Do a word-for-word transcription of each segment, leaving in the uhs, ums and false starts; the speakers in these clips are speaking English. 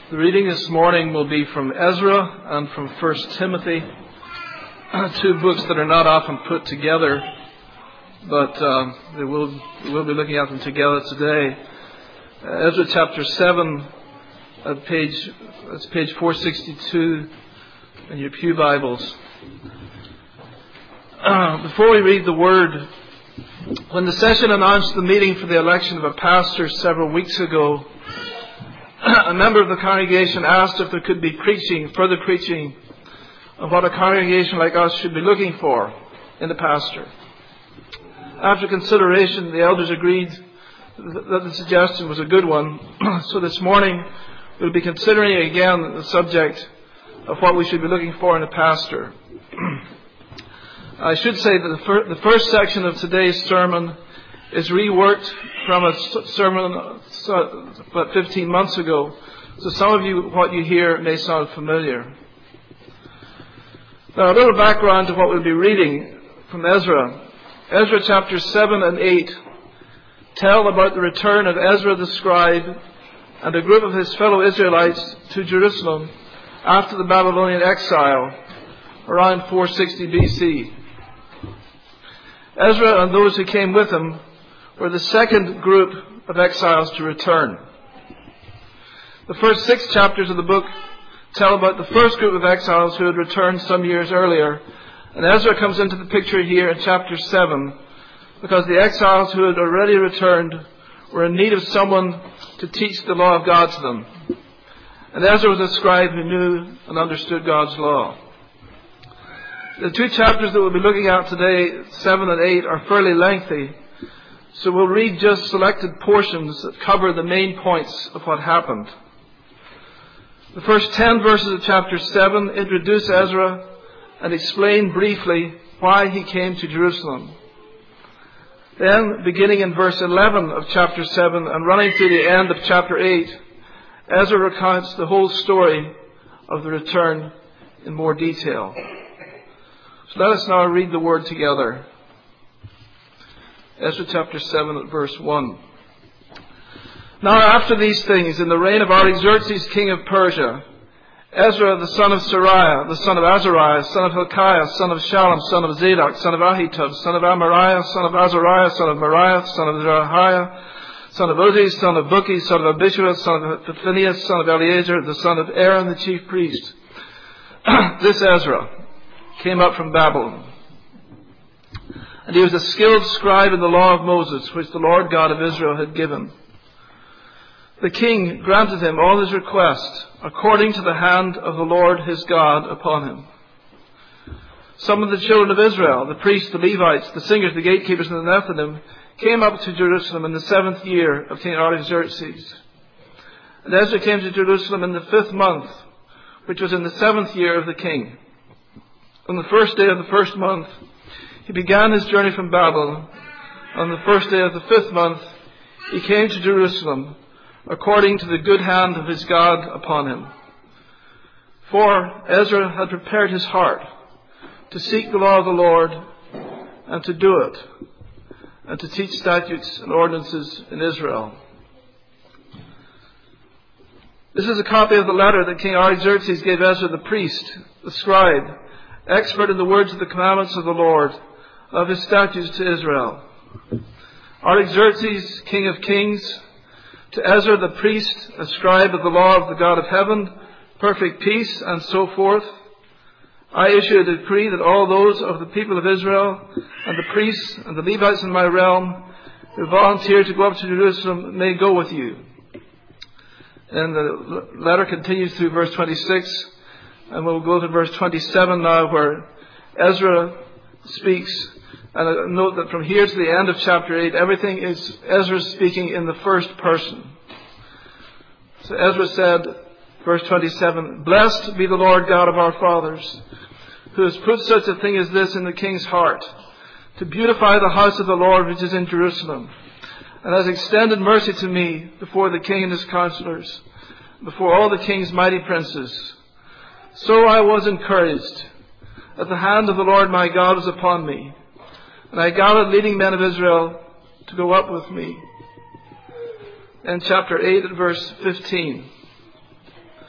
The reading this morning will be from Ezra and from First Timothy, two books that are not often put together, but uh, they will, we'll be looking at them together today. Uh, Ezra chapter seven, at page, that's page four sixty-two in your pew Bibles. Uh, before we read the word, when the session announced the meeting for the election of a pastor several weeks ago, a member of the congregation asked if there could be preaching, further preaching, of what a congregation like us should be looking for in a pastor. After consideration, the elders agreed that the suggestion was a good one. So this morning, we'll be considering again the subject of what we should be looking for in a pastor. I should say that the, fir- the first section of today's sermon is reworked from a sermon about fifteen months ago. So some of you, what you hear may sound familiar. Now, a little background to what we'll be reading from Ezra. Ezra chapters seven and eight tell about the return of Ezra the scribe and a group of his fellow Israelites to Jerusalem after the Babylonian exile around four sixty B C. Ezra and those who came with him were the second group of exiles to return. The first six chapters of the book tell about the first group of exiles who had returned some years earlier. And Ezra comes into the picture here in chapter seven because the exiles who had already returned were in need of someone to teach the law of God to them. And Ezra was a scribe who knew and understood God's law. The two chapters that we'll be looking at today, seven and eight, are fairly lengthy. So we'll read just selected portions that cover the main points of what happened. The first ten verses of chapter seven introduce Ezra and explain briefly why he came to Jerusalem. Then, beginning in verse eleven of chapter seven and running through the end of chapter eight, Ezra recounts the whole story of the return in more detail. So let us now read the word together. Ezra chapter seven at verse one. Now after these things, in the reign of Artaxerxes, king of Persia, Ezra the son of Seraiah, the son of Azariah, son of Hilkiah, son of Shallum, son of Zadok, son of Ahitub, son of Amariah, son of Azariah, son of Mariah, son of Zerahiah, son of Uzzi, son of Bukki, son of Abishua, son of Phinehas, son of Eleazar, the son of Aaron, the chief priest. This Ezra came up from Babylon. And he was a skilled scribe in the law of Moses, which the Lord God of Israel had given. The king granted him all his requests, according to the hand of the Lord his God upon him. Some of the children of Israel, the priests, the Levites, the singers, the gatekeepers, and the Nethinim, came up to Jerusalem in the seventh year of King Artaxerxes. And Ezra came to Jerusalem in the fifth month, which was in the seventh year of the king. On the first day of the first month, he began his journey from Babylon. On the first day of the fifth month, he came to Jerusalem, according to the good hand of his God upon him. For Ezra had prepared his heart to seek the law of the Lord and to do it, and to teach statutes and ordinances in Israel. This is a copy of the letter that King Artaxerxes gave Ezra the priest, the scribe, expert in the words of the commandments of the Lord, of his statutes to Israel. Artaxerxes, king of kings, to Ezra the priest, a scribe of the law of the God of heaven, perfect peace, and so forth. I issue a decree that all those of the people of Israel, and the priests and the Levites in my realm, who volunteer to go up to Jerusalem, may go with you. And the letter continues through verse twenty-six, and we'll go to verse twenty-seven now, where Ezra speaks. And note that from here to the end of chapter eight, everything is Ezra speaking in the first person. So Ezra said, verse twenty-seven, "Blessed be the Lord God of our fathers, who has put such a thing as this in the king's heart, to beautify the house of the Lord which is in Jerusalem, and has extended mercy to me before the king and his counselors, before all the king's mighty princes. So I was encouraged, that the hand of the Lord my God was upon me, and I gathered leading men of Israel to go up with me." And chapter eight at verse fifteen.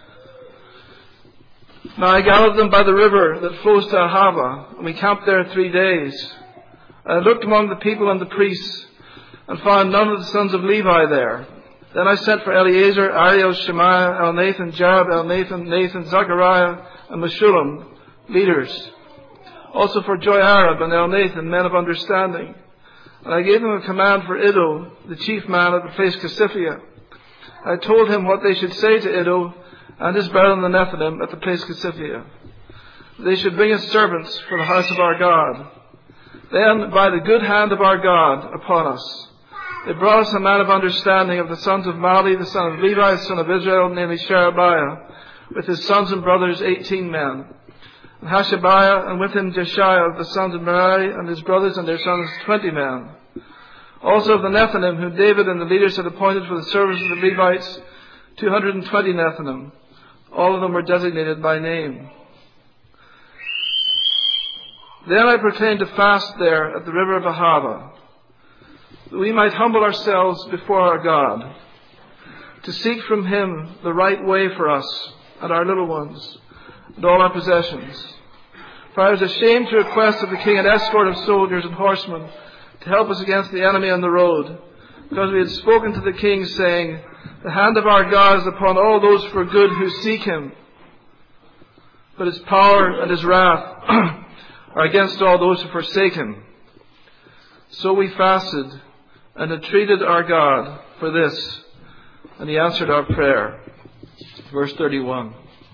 Now I gathered them by the river that flows to Ahava, and we camped there three days. I looked among the people and the priests, and found none of the sons of Levi there. Then I sent for Eleazar, Ariel, Shemaiah, Elnathan, Jarib, Elnathan, Nathan, Zechariah, and Meshullam, leaders. Also for Joiarib and Elnathan, men of understanding. And I gave them a command for Iddo, the chief man at the place Casiphia. I told him what they should say to Iddo and his brethren the Nethinim at the place Casiphia. They should bring us servants for the house of our God. Then, by the good hand of our God upon us, they brought us a man of understanding of the sons of Mali, the son of Levi, the son of Israel, namely Sherebiah, with his sons and brothers, eighteen men. And Hashabiah, and with him Jeshiah of the sons of Merari, and his brothers and their sons, twenty men. Also of the Nethinim, whom David and the leaders had appointed for the service of the Levites, two hundred and twenty Nethinim. All of them were designated by name. Then I proclaimed a fast there at the river of Ahava, that we might humble ourselves before our God, to seek from him the right way for us and our little ones, and all our possessions. For I was ashamed to request of the king an escort of soldiers and horsemen to help us against the enemy on the road, because we had spoken to the king, saying, the hand of our God is upon all those for good who seek him, but his power and his wrath are against all those who forsake him. So we fasted and entreated our God for this, and he answered our prayer. Verse thirty-one.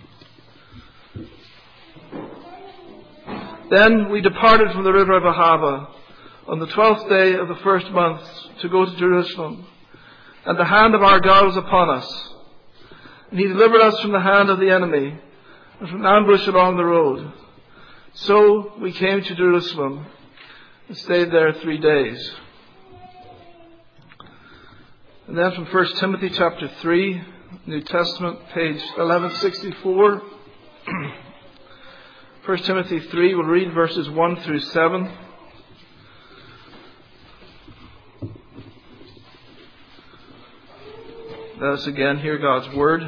Then we departed from the river of Ahava on the twelfth day of the first month to go to Jerusalem, and the hand of our God was upon us. And he delivered us from the hand of the enemy and from ambush along the road. So we came to Jerusalem and stayed there three days. And then from First Timothy chapter three, New Testament, page eleven sixty-four. First Timothy three, we'll read verses one through seven. Let us again hear God's word.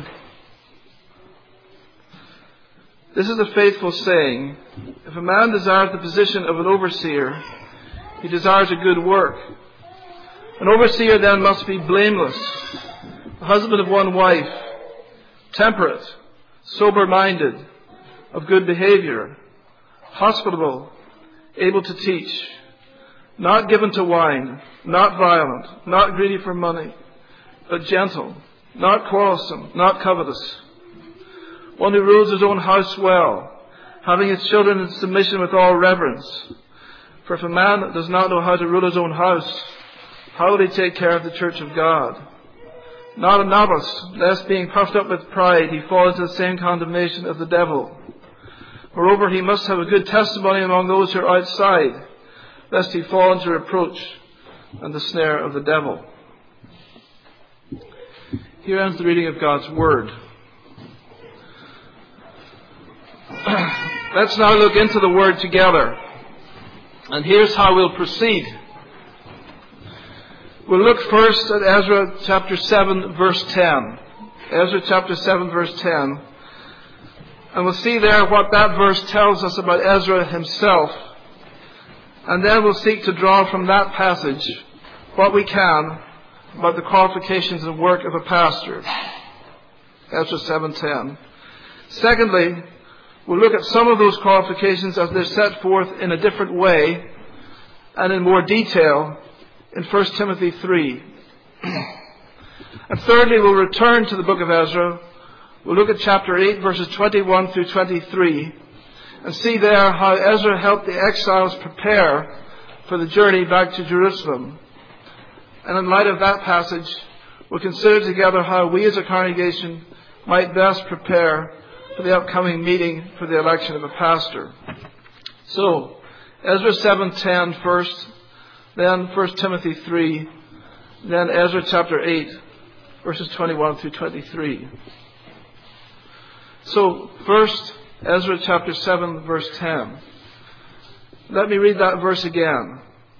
This is a faithful saying. If a man desires the position of an overseer, he desires a good work. An overseer then must be blameless, the husband of one wife, temperate, sober-minded, of good behavior, hospitable, able to teach, not given to wine, not violent, not greedy for money, but gentle, not quarrelsome, not covetous. One who rules his own house well, having his children in submission with all reverence. For if a man does not know how to rule his own house, how will he take care of the church of God? Not a novice, lest being puffed up with pride, he fall into the same condemnation of the devil. Moreover, he must have a good testimony among those who are outside, lest he fall into reproach and the snare of the devil. Here ends the reading of God's Word. Let's now look into the Word together. And here's how we'll proceed. We'll look first at Ezra chapter seven, verse ten. Ezra chapter seven, verse ten. And we'll see there what that verse tells us about Ezra himself. And then we'll seek to draw from that passage what we can about the qualifications and work of a pastor. Ezra seven ten. Secondly, we'll look at some of those qualifications as they're set forth in a different way and in more detail in First Timothy three. And thirdly, we'll return to the book of Ezra. We'll look at chapter eight, verses twenty-one through twenty-three, and see there how Ezra helped the exiles prepare for the journey back to Jerusalem. And in light of that passage, we'll consider together how we as a congregation might best prepare for the upcoming meeting for the election of a pastor. So, Ezra seven ten first, then First Timothy three, then Ezra chapter eight, verses twenty-one through twenty-three. So, first, Ezra chapter seven, verse ten. Let me read that verse again.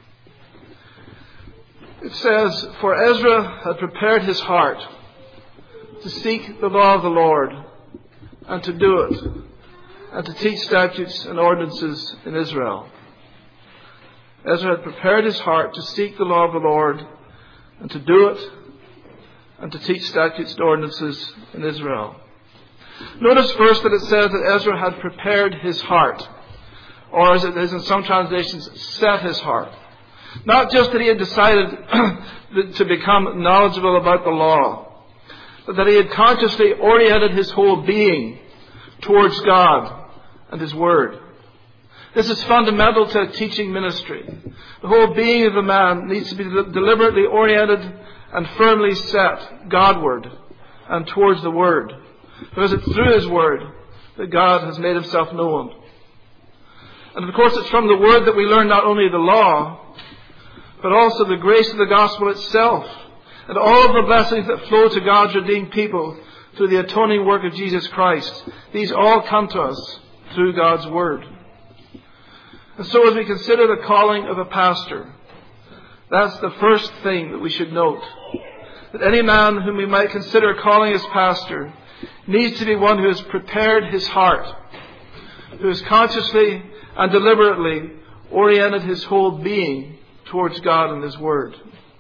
It says, "For Ezra had prepared his heart to seek the law of the Lord and to do it, and to teach statutes and ordinances in Israel. Ezra had prepared his heart to seek the law of the Lord and to do it and to teach statutes and ordinances in Israel. Notice first that it says that Ezra had prepared his heart, or as it is in some translations, set his heart. Not just that he had decided to become knowledgeable about the law, but that he had consciously oriented his whole being towards God and His Word. This is fundamental to a teaching ministry. The whole being of the man needs to be deliberately oriented and firmly set Godward and towards the Word. Because it's through His Word that God has made Himself known. And of course it's from the Word that we learn not only the law, but also the grace of the gospel itself, and all of the blessings that flow to God's redeemed people through the atoning work of Jesus Christ. These all come to us through God's Word. And so as we consider the calling of a pastor, that's the first thing that we should note. That any man whom we might consider calling as pastor needs to be one who has prepared his heart, who has consciously and deliberately oriented his whole being towards God and His Word.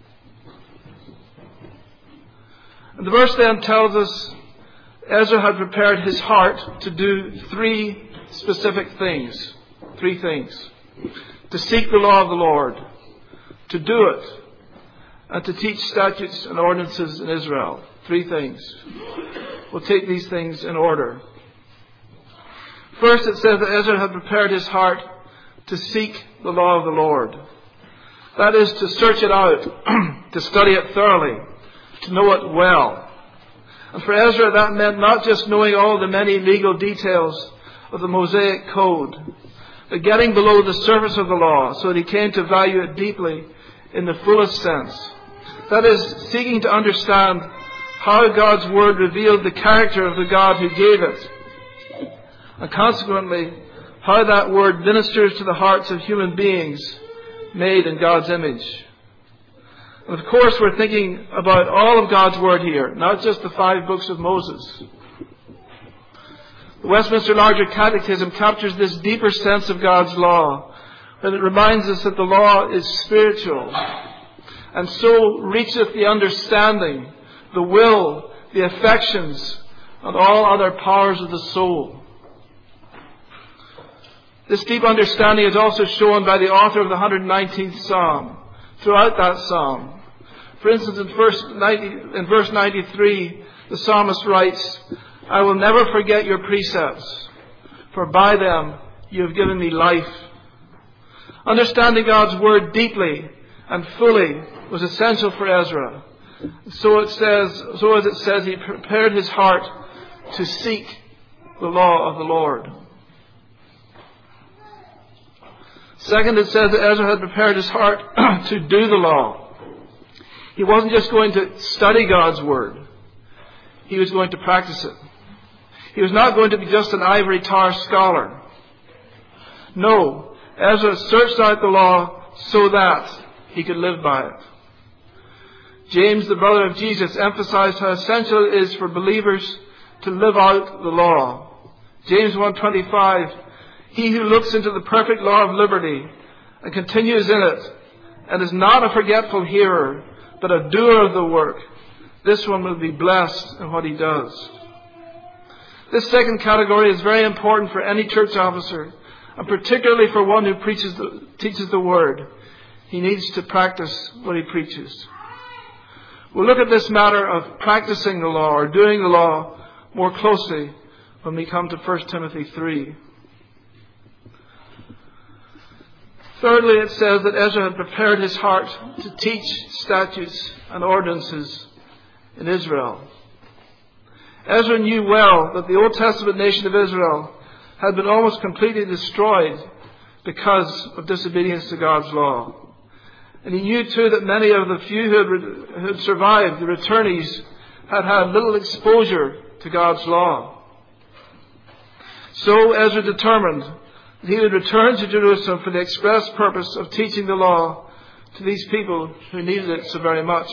And the verse then tells us Ezra had prepared his heart to do three specific things. Three things. To seek the law of the Lord, to do it, and to teach statutes and ordinances in Israel. Three things. We'll take these things in order. First, it says that Ezra had prepared his heart to seek the law of the Lord. That is, to search it out, to study it thoroughly, to know it well. And for Ezra, that meant not just knowing all the many legal details of the Mosaic Code, but getting below the surface of the law so that he came to value it deeply in the fullest sense. That is, seeking to understand how God's Word revealed the character of the God who gave it, and consequently, how that Word ministers to the hearts of human beings made in God's image. And of course, we're thinking about all of God's Word here, not just the five books of Moses. The Westminster Larger Catechism captures this deeper sense of God's law, and it reminds us that the law is spiritual, and so reacheth the understanding, the will, the affections, and all other powers of the soul. This deep understanding is also shown by the author of the one hundred nineteenth Psalm, throughout that Psalm. For instance, in verse, ninety, in verse ninety-three, the psalmist writes, I will never forget your precepts, for by them you have given me life. Understanding God's Word deeply and fully was essential for Ezra. So it says, so as it says, he prepared his heart to seek the law of the Lord. Second, it says that Ezra had prepared his heart to do the law. He wasn't just going to study God's Word. He was going to practice it. He was not going to be just an ivory tower scholar. No, Ezra searched out the law so that he could live by it. James, the brother of Jesus, emphasized how essential it is for believers to live out the law. James one twenty-five, he who looks into the perfect law of liberty and continues in it, and is not a forgetful hearer, but a doer of the work, this one will be blessed in what he does. This second category is very important for any church officer, and particularly for one who preaches the, teaches the Word. He needs to practice what he preaches. We'll look at this matter of practicing the law or doing the law more closely when we come to First Timothy three. Thirdly, it says that Ezra had prepared his heart to teach statutes and ordinances in Israel. Ezra knew well that the Old Testament nation of Israel had been almost completely destroyed because of disobedience to God's law. And he knew too that many of the few who had, re- who had survived, the returnees, had had little exposure to God's law. So Ezra determined that he would return to Jerusalem for the express purpose of teaching the law to these people who needed it so very much.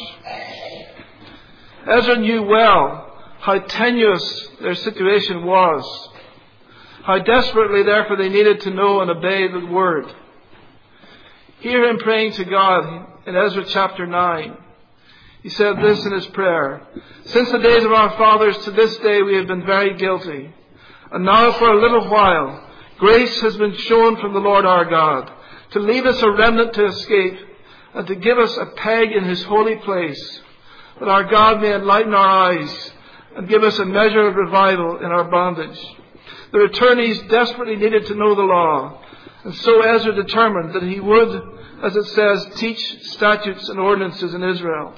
Ezra knew well how tenuous their situation was. How desperately, therefore, they needed to know and obey the Word. Hear him praying to God in Ezra chapter nine. He said this in his prayer: "Since the days of our fathers to this day we have been very guilty. And now for a little while grace has been shown from the Lord our God, to leave us a remnant to escape, and to give us a peg in his holy place, that our God may enlighten our eyes and give us a measure of revival in our bondage." The returnees desperately needed to know the law, and so Ezra determined that he would, as it says, teach statutes and ordinances in Israel.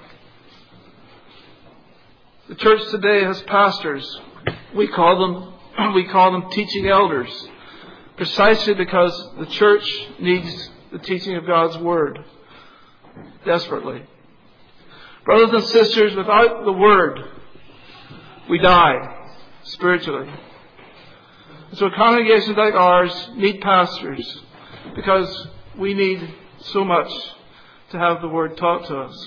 The church today has pastors. We call them, we call them teaching elders, precisely because the church needs the teaching of God's Word desperately. Brothers and sisters, without the Word, we die spiritually. And so congregations like ours need pastors, because we need so much to have the Word taught to us.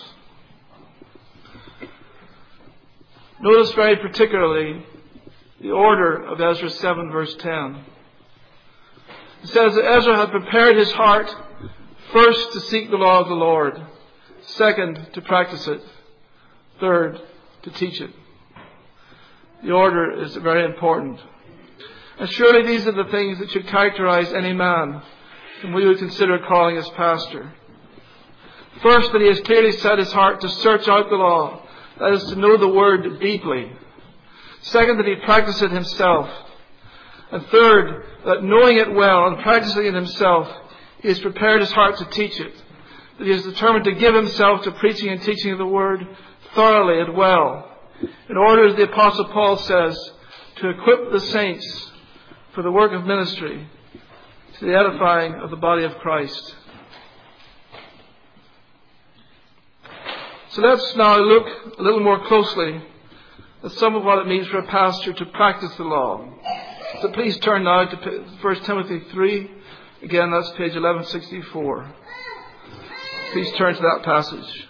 Notice very particularly the order of Ezra seven verse ten. It says that Ezra had prepared his heart first to seek the law of the Lord, second to practice it, third to teach it. The order is very important. And surely these are the things that should characterize any man whom we would consider calling as pastor. First, that he has clearly set his heart to search out the law, that is, to know the Word deeply. Second, that he practice it himself. And third, that knowing it well and practicing it himself, he has prepared his heart to teach it. That he is determined to give himself to preaching and teaching of the Word thoroughly and well, in order, as the Apostle Paul says, to equip the saints for the work of ministry, to the edifying of the body of Christ. So let's now look a little more closely at some of what it means for a pastor to practice the law. So please turn now to First Timothy three. Again, that's page eleven sixty-four. Please turn to that passage.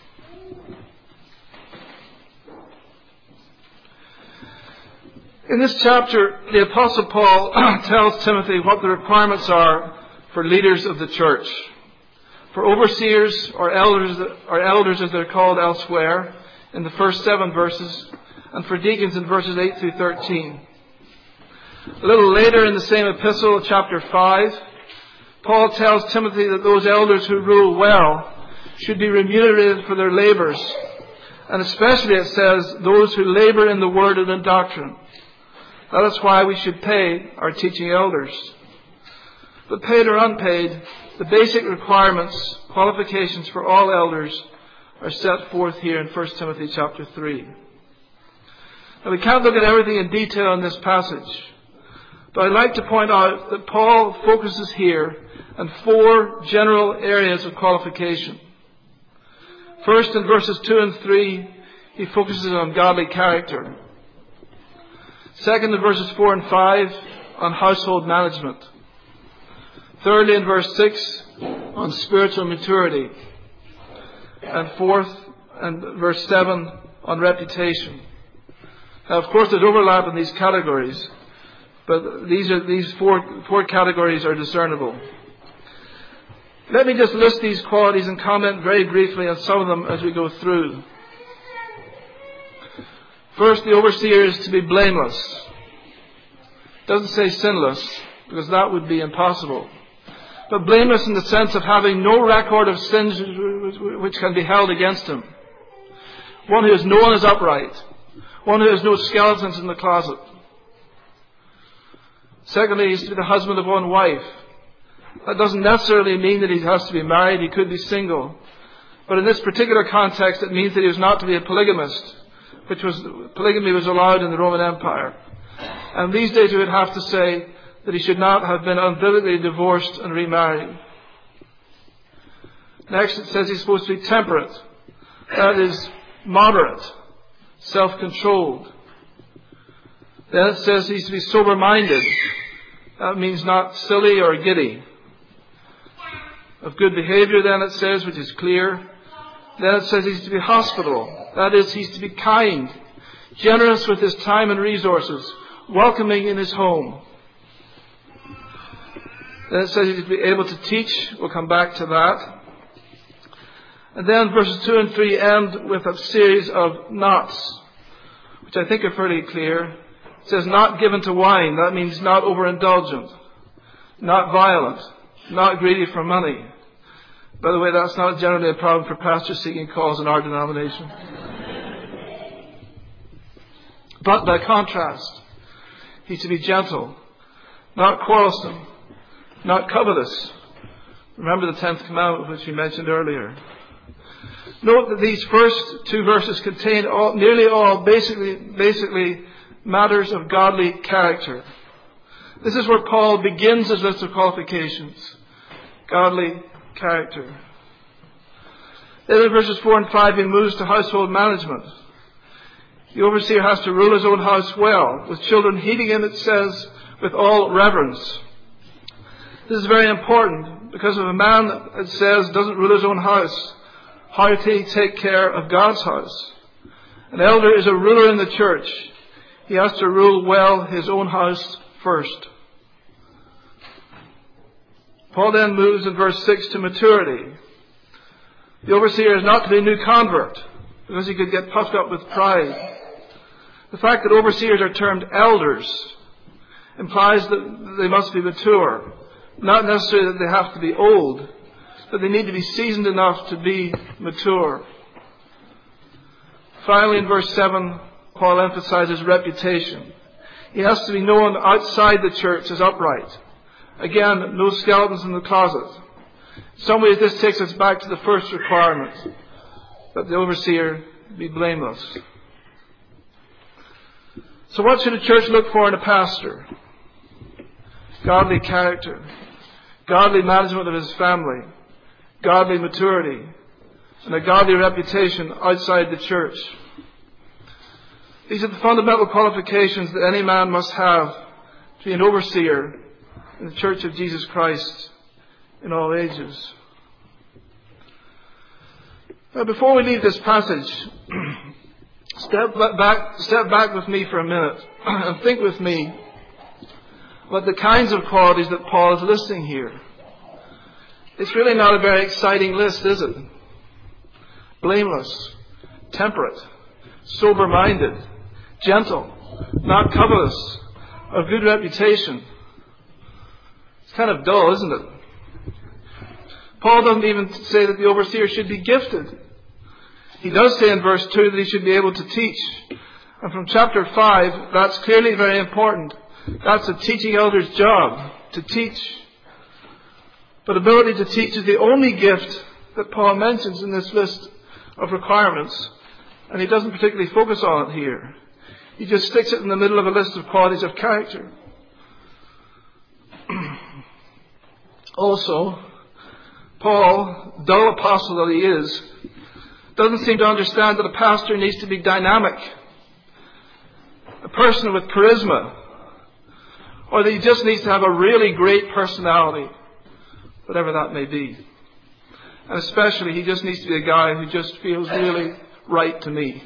In this chapter, the Apostle Paul tells Timothy what the requirements are for leaders of the church. For overseers or elders, or elders as they're called elsewhere, in the first seven verses, and for deacons in verses eight through thirteen. A little later in the same epistle, chapter five, Paul tells Timothy that those elders who rule well should be remunerated for their labors. And especially, it says, those who labor in the word and in doctrine. That is why we should pay our teaching elders. But paid or unpaid, the basic requirements, qualifications for all elders are set forth here in First Timothy chapter three. Now, we can't look at everything in detail in this passage, but I'd like to point out that Paul focuses here on four general areas of qualification. First, in verses two and three, he focuses on godly character. Second, in verses four and five, on household management. Thirdly, in verse six, on spiritual maturity. And fourth, and verse seven, on reputation. Now, of course, there's overlap in these categories, but these are these four four categories are discernible. Let me just list these qualities and comment very briefly on some of them as we go through. First, the overseer is to be blameless. It doesn't say sinless, because that would be impossible. But blameless in the sense of having no record of sins which can be held against him. One who is known as upright. One who has no skeletons in the closet. Secondly, he is to be the husband of one wife. That doesn't necessarily mean that he has to be married. He could be single. But in this particular context, it means that he was not to be a polygamist, which was, polygamy was allowed in the Roman Empire. And these days we would have to say that he should not have been unbiblically divorced and remarried. Next, it says he's supposed to be temperate. That is, moderate, self-controlled. Then it says he's to be sober-minded. That means not silly or giddy. Of good behavior, then it says, which is clear. Then it says he's to be hospitable. That is, he's to be kind, generous with his time and resources, welcoming in his home. Then it says he's to be able to teach. We'll come back to that. And then verses two and three end with a series of nots, which I think are fairly clear. It says, not given to wine. That means not overindulgent, not violent, not greedy for money. By the way, that's not generally a problem for pastors seeking calls in our denomination. But by contrast, he's to be gentle, not quarrelsome, not covetous. Remember the tenth commandment which we mentioned earlier. Note that these first two verses contain all, nearly all basically, basically matters of godly character. This is where Paul begins his list of qualifications. Godly character. Then in verses four and five he moves to household management. The overseer has to rule his own house well, with children heeding him, it says, with all reverence. This is very important, because if a man, it says, doesn't rule his own house, how can he take care of God's house? An elder is a ruler in the church. He has to rule well his own house first. Paul then moves in verse six to maturity. The overseer is not to be a new convert, because he could get puffed up with pride. The fact that overseers are termed elders implies that they must be mature. Not necessarily that they have to be old, but they need to be seasoned enough to be mature. Finally, in verse seven, Paul emphasizes reputation. He has to be known outside the church as upright. Again, no skeletons in the closet. In some ways, this takes us back to the first requirement, that the overseer be blameless. So what should a church look for in a pastor? Godly character, godly management of his family, godly maturity, and a godly reputation outside the church. These are the fundamental qualifications that any man must have to be an overseer in the Church of Jesus Christ in all ages. Now, before we leave this passage, step back, step back with me for a minute and think with me about the kinds of qualities that Paul is listing here. It's really not a very exciting list, is it? Blameless, temperate, sober-minded, gentle, not covetous, of good reputation. It's kind of dull, isn't it? Paul doesn't even say that the overseer should be gifted. He does say in verse two that he should be able to teach. And from chapter five, that's clearly very important. That's a teaching elder's job, to teach. But ability to teach is the only gift that Paul mentions in this list of requirements. And he doesn't particularly focus on it here. He just sticks it in the middle of a list of qualities of character. Also, Paul, dull apostle that he is, doesn't seem to understand that a pastor needs to be dynamic, a person with charisma, or that he just needs to have a really great personality, whatever that may be. And especially, he just needs to be a guy who just feels really right to me.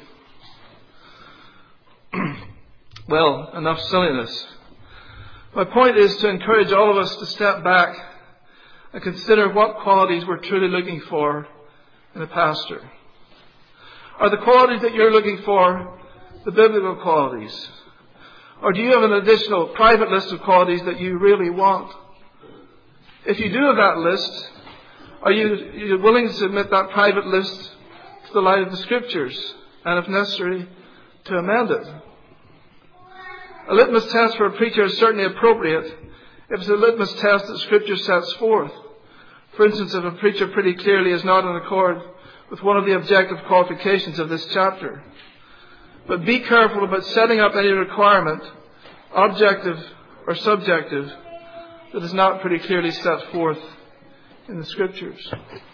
Well, enough silliness. My point is to encourage all of us to step back and consider what qualities we're truly looking for in a pastor. Are the qualities that you're looking for the biblical qualities? Or do you have an additional private list of qualities that you really want? If you do have that list, are you, are you willing to submit that private list to the light of the Scriptures, and if necessary, to amend it? A litmus test for a preacher is certainly appropriate if it's a litmus test that Scripture sets forth. For instance, if a preacher pretty clearly is not in accord with one of the objective qualifications of this chapter. But be careful about setting up any requirement, objective or subjective, that is not pretty clearly set forth in the Scriptures.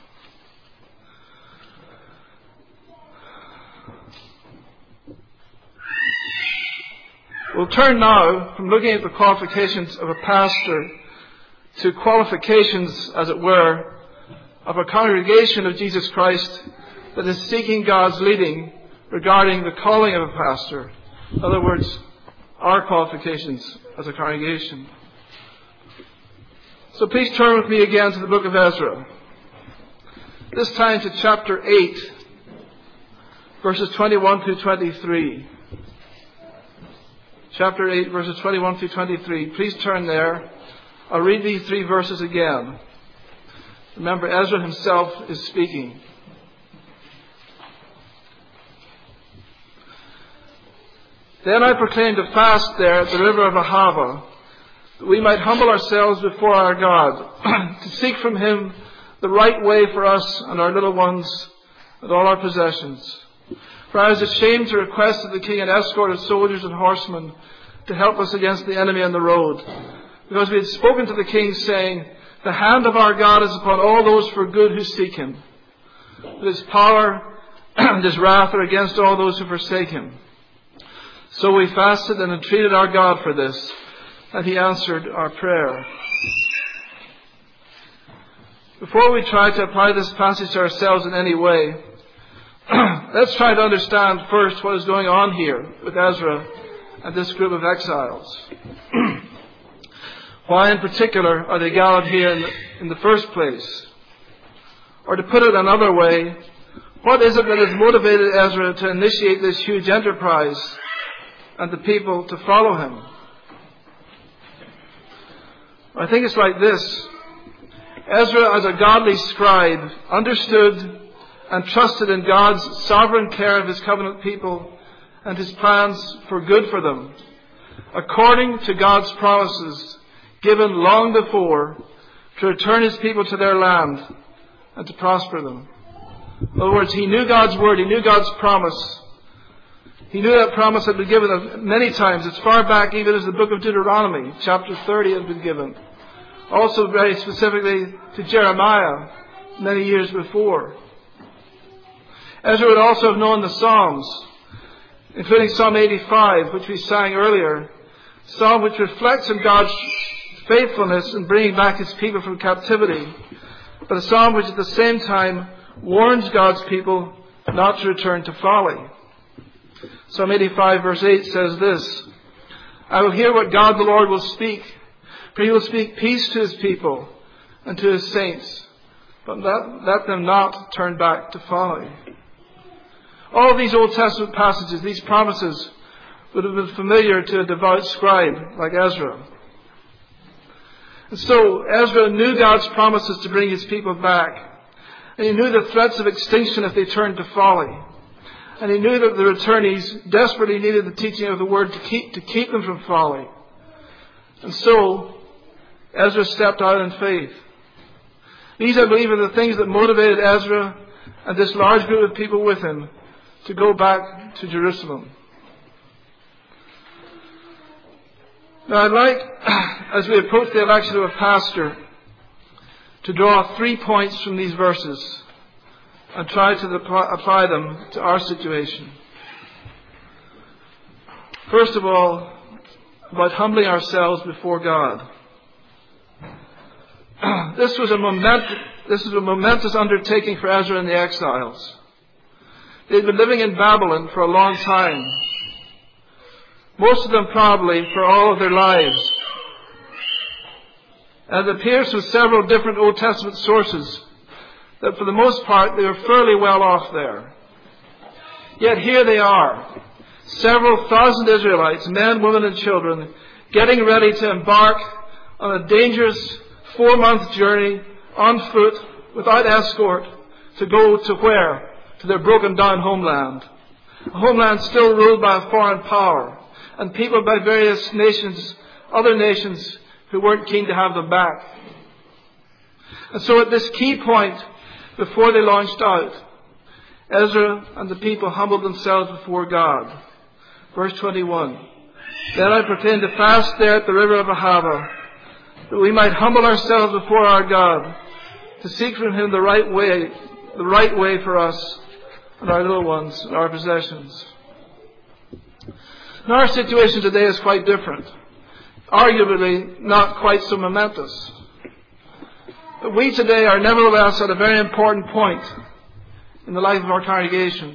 We'll turn now from looking at the qualifications of a pastor to qualifications, as it were, of a congregation of Jesus Christ that is seeking God's leading regarding the calling of a pastor. In other words, our qualifications as a congregation. So please turn with me again to the book of Ezra. This time to chapter eight, verses twenty-one through twenty-three. Chapter eight, verses twenty-one through twenty-three. Please turn there. I'll read these three verses again. Remember, Ezra himself is speaking. Then I proclaimed a fast there at the river of Ahava, that we might humble ourselves before our God, to seek from Him the right way for us and our little ones and all our possessions. For I was ashamed to request of the king an escort of soldiers and horsemen to help us against the enemy on the road, because we had spoken to the king, saying, the hand of our God is upon all those for good who seek Him. But His power and His wrath are against all those who forsake Him. So we fasted and entreated our God for this, and He answered our prayer. Before we try to apply this passage to ourselves in any way, let's try to understand first what is going on here with Ezra and this group of exiles. Why in particular are they gathered here in the, in the first place? Or to put it another way, what is it that has motivated Ezra to initiate this huge enterprise and the people to follow him? I think it's like this. Ezra, as a godly scribe, understood and trusted in God's sovereign care of His covenant people and His plans for good for them, according to God's promises given long before to return His people to their land and to prosper them. In other words, he knew God's word, he knew God's promise. He knew that promise had been given many times, as far back even as the book of Deuteronomy, chapter thirty, had been given. Also very specifically to Jeremiah many years before. Ezra would also have known the Psalms, including Psalm eighty-five, which we sang earlier, a psalm which reflects on God's faithfulness in bringing back His people from captivity, but a psalm which at the same time warns God's people not to return to folly. Psalm eighty-five verse eight says this, I will hear what God the Lord will speak, for He will speak peace to His people and to His saints, but let, let them not turn back to folly. All of these Old Testament passages, these promises, would have been familiar to a devout scribe like Ezra. And so Ezra knew God's promises to bring His people back, and he knew the threats of extinction if they turned to folly. And he knew that the returnees desperately needed the teaching of the Word to keep, to keep them from folly. And so, Ezra stepped out in faith. These, I believe, are the things that motivated Ezra and this large group of people with him to go back to Jerusalem. Now, I'd like, as we approach the election of a pastor, to draw three points from these verses and try to apply them to our situation. First of all, about humbling ourselves before God. This was a momentous, this was a momentous undertaking for Ezra and the exiles. They'd been living in Babylon for a long time. Most of them probably for all of their lives. And it appears from several different Old Testament sources that for the most part they were fairly well off there. Yet here they are, several thousand Israelites, men, women and children, getting ready to embark on a dangerous four-month journey on foot, without escort, to go to where? To their broken-down homeland. A homeland still ruled by a foreign power, and people by various nations, other nations, who weren't keen to have them back. And so at this key point, before they launched out, Ezra and the people humbled themselves before God. Verse twenty-one. Then I proclaimed a fast there at the river of Ahava, that we might humble ourselves before our God, to seek from Him the right way, the right way for us and our little ones and our possessions. Now our situation today is quite different. Arguably not quite so momentous. But we today are nevertheless at a very important point in the life of our congregation.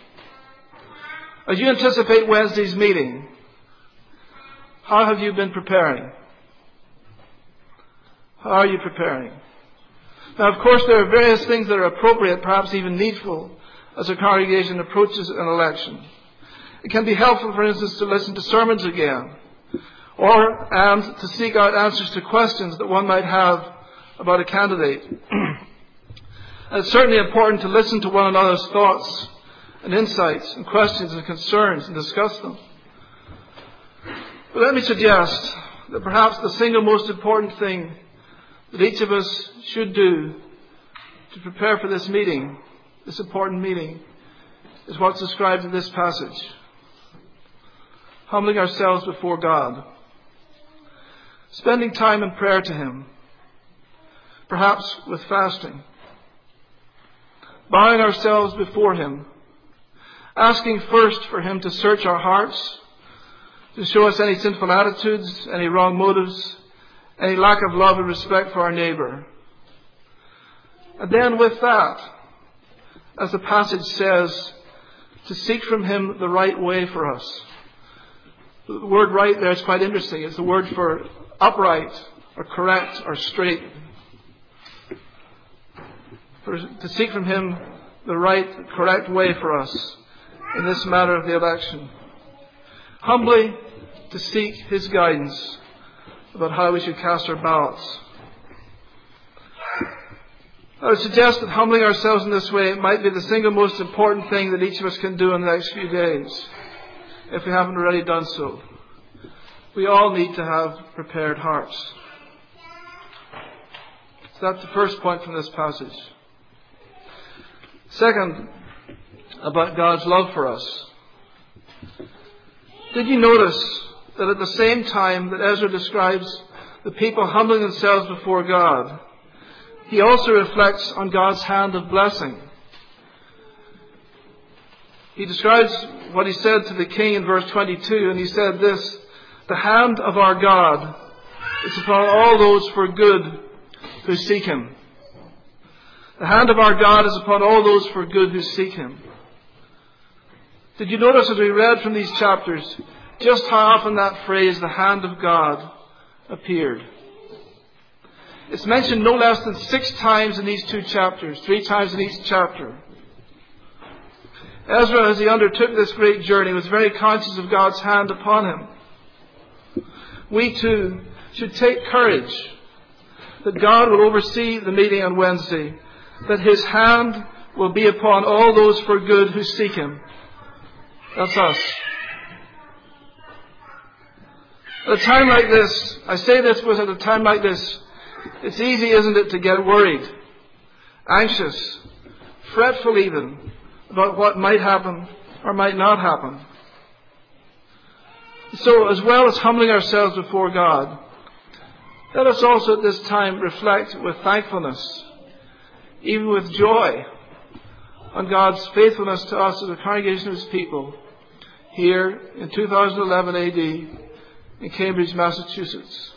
As you anticipate Wednesday's meeting, how have you been preparing? How are you preparing? Now, of course, there are various things that are appropriate, perhaps even needful, as a congregation approaches an election. It can be helpful, for instance, to listen to sermons again, or and to seek out answers to questions that one might have about a candidate. And it's certainly important to listen to one another's thoughts and insights and questions and concerns and discuss them. But let me suggest that perhaps the single most important thing that each of us should do to prepare for this meeting, this important meeting, is what's described in this passage. Humbling ourselves before God. Spending time in prayer to Him. Perhaps with fasting. Bowing ourselves before Him. Asking first for Him to search our hearts, to show us any sinful attitudes, any wrong motives, any lack of love and respect for our neighbour. And then with that, as the passage says, to seek from Him the right way for us. The word right there is quite interesting. It's the word for upright or correct or straight. For, to seek from Him the right, correct way for us in this matter of the election. Humbly to seek His guidance about how we should cast our ballots. I would suggest that humbling ourselves in this way might be the single most important thing that each of us can do in the next few days, if we haven't already done so. We all need to have prepared hearts. So that's the first point from this passage. Second, about God's love for us. Did you notice that at the same time that Ezra describes the people humbling themselves before God, he also reflects on God's hand of blessing? He describes what he said to the king in verse twenty-two, and he said this, "The hand of our God is upon all those for good who seek Him." The hand of our God is upon all those for good who seek Him. Did you notice as we read from these chapters just how often that phrase, the hand of God, appeared? It's mentioned no less than six times in these two chapters, three times in each chapter. Ezra, as he undertook this great journey, was very conscious of God's hand upon him. We too should take courage that God will oversee the meeting on Wednesday, that His hand will be upon all those for good who seek Him. That's us. At a time like this, I say this because at a time like this, it's easy, isn't it, to get worried, anxious, fretful even, about what might happen or might not happen. So, as well as humbling ourselves before God, let us also at this time reflect with thankfulness, even with joy, on God's faithfulness to us as a congregation of His people here in two thousand eleven A D in Cambridge, Massachusetts.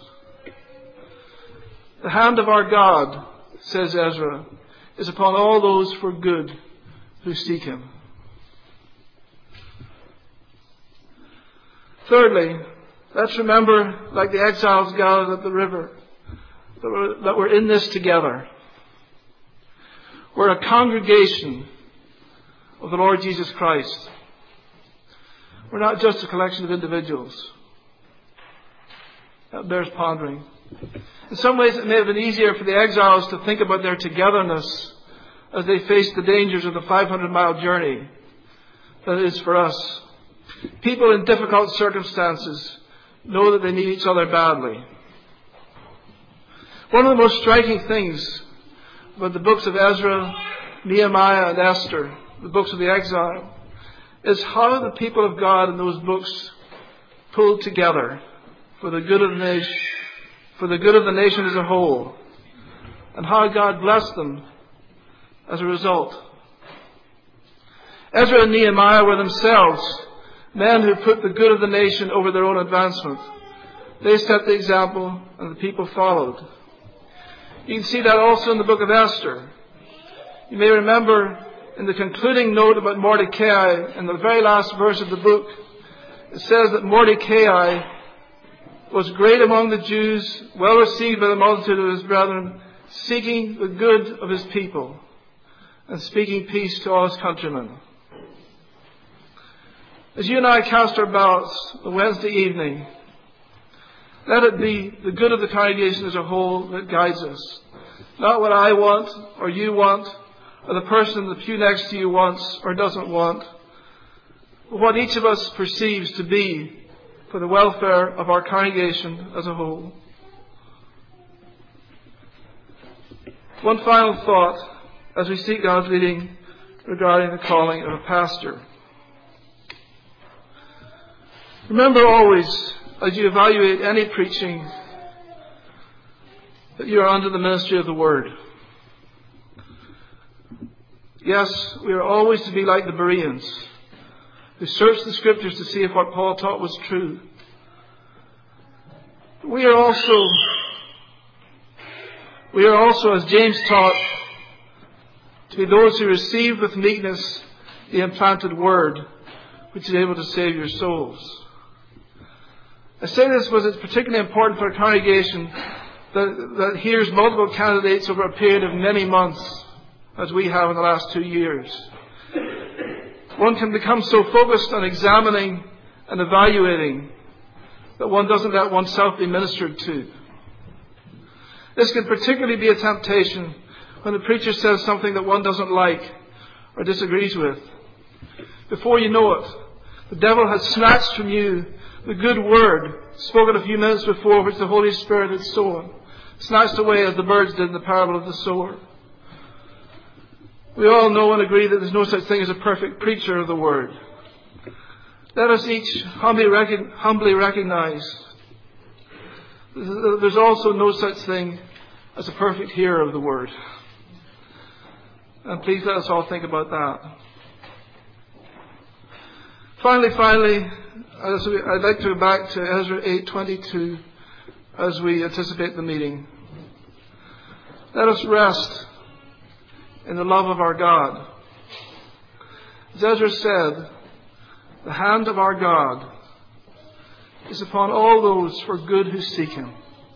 The hand of our God, says Ezra, is upon all those for good who seek Him. Thirdly, let's remember, like the exiles gathered at the river, that we're, that we're in this together. We're a congregation of the Lord Jesus Christ. We're not just a collection of individuals. That bears pondering. In some ways, it may have been easier for the exiles to think about their togetherness as they faced the dangers of the five hundred mile journey than it is for us. People in difficult circumstances know that they need each other badly. One of the most striking things about the books of Ezra, Nehemiah, and Esther, the books of the exile, is how the people of God in those books pulled together for the good of the nation, for the good of the nation as a whole, and how God blessed them as a result. Ezra and Nehemiah were themselves men who put the good of the nation over their own advancement. They set the example, and the people followed. You can see that also in the book of Esther. You may remember in the concluding note about Mordecai, in the very last verse of the book, it says that Mordecai was great among the Jews, well received by the multitude of his brethren, seeking the good of his people, and speaking peace to all his countrymen. As you and I cast our ballots on Wednesday evening, let it be the good of the congregation as a whole that guides us. Not what I want, or you want, or the person in the pew next to you wants or doesn't want, but what each of us perceives to be for the welfare of our congregation as a whole. One final thought as we seek God's leading regarding the calling of a pastor. Remember always, as you evaluate any preaching, that you are under the ministry of the Word. Yes, we are always to be like the Bereans, who searched the Scriptures to see if what Paul taught was true. We are also, we are also, as James taught, to be those who receive with meekness the implanted Word, which is able to save your souls. I say this because it's particularly important for a congregation that, that hears multiple candidates over a period of many months, as we have in the last two years. One can become so focused on examining and evaluating that one doesn't let oneself be ministered to. This can particularly be a temptation when the preacher says something that one doesn't like or disagrees with. Before you know it, the devil has snatched from you the good word spoken a few minutes before, which the Holy Spirit had sown, snatched away as the birds did in the parable of the sower. We all know and agree that there's no such thing as a perfect preacher of the Word. Let us each humbly, rec- humbly recognize that there's also no such thing as a perfect hearer of the Word. And please let us all think about that. Finally, finally, as we, I'd like to go back to Ezra eight twenty-two as we anticipate the meeting. Let us rest in the love of our God. As Ezra said, the hand of our God is upon all those for good who seek Him.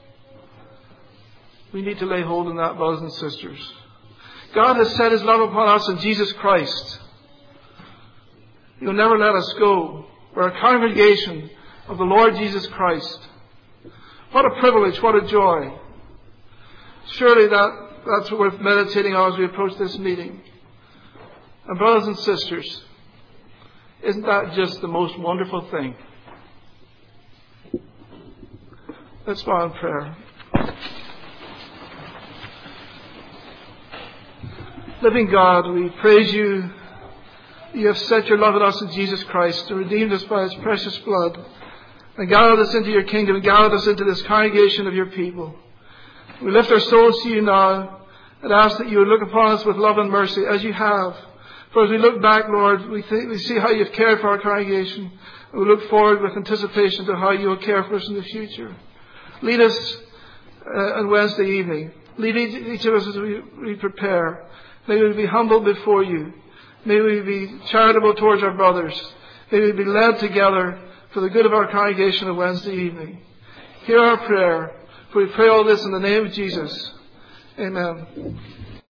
We need to lay hold on that, brothers and sisters. God has set His love upon us in Jesus Christ. He will never let us go. We're a congregation of the Lord Jesus Christ. What a privilege, what a joy. Surely that That's worth meditating on as we approach this meeting. And brothers and sisters, isn't that just the most wonderful thing? Let's bow in prayer. Living God, we praise you. You have set your love on us in Jesus Christ and redeemed us by His precious blood and gathered us into your kingdom and gathered us into this congregation of your people. We lift our souls to you now and ask that you would look upon us with love and mercy as you have. For as we look back, Lord, we, think, we see how you've cared for our congregation. And we look forward with anticipation to how you will care for us in the future. Lead us uh, on Wednesday evening. Lead each, each of us as we, we prepare. May we be humble before you. May we be charitable towards our brothers. May we be led together for the good of our congregation on Wednesday evening. Hear our prayer. For we pray all this in the name of Jesus. Amen.